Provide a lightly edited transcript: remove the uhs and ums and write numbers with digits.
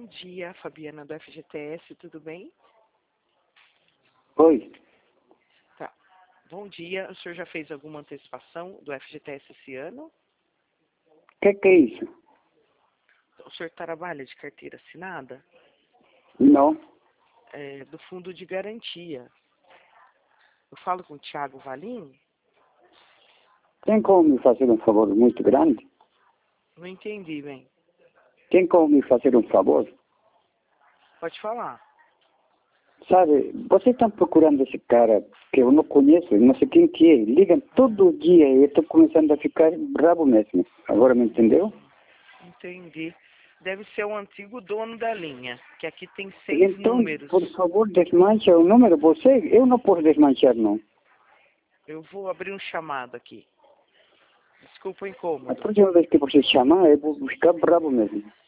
dia, Fabiana do FGTS, tudo bem? Oi. Tá. Bom dia, o senhor já fez alguma antecipação do FGTS esse ano? Que é isso? O senhor trabalha de carteira assinada? Não. Do Fundo de Garantia. Eu falo com o Thiago Valim? Tem como me fazer um favor muito grande? Não entendi, bem. Tem como me fazer um favor? Pode falar. Sabe, vocês estão procurando esse cara que eu não conheço, não sei quem que é. Ligam todo dia e eu estou começando a ficar bravo mesmo. Agora me entendeu? Entendi. Deve ser o antigo dono da linha, que aqui tem 6 Então, números. por favor, desmanche o número. Eu não posso desmanchar, não. Eu vou abrir um chamado aqui. Desculpa o A incômodo. próxima vez que você chamar, eu vou ficar bravo mesmo.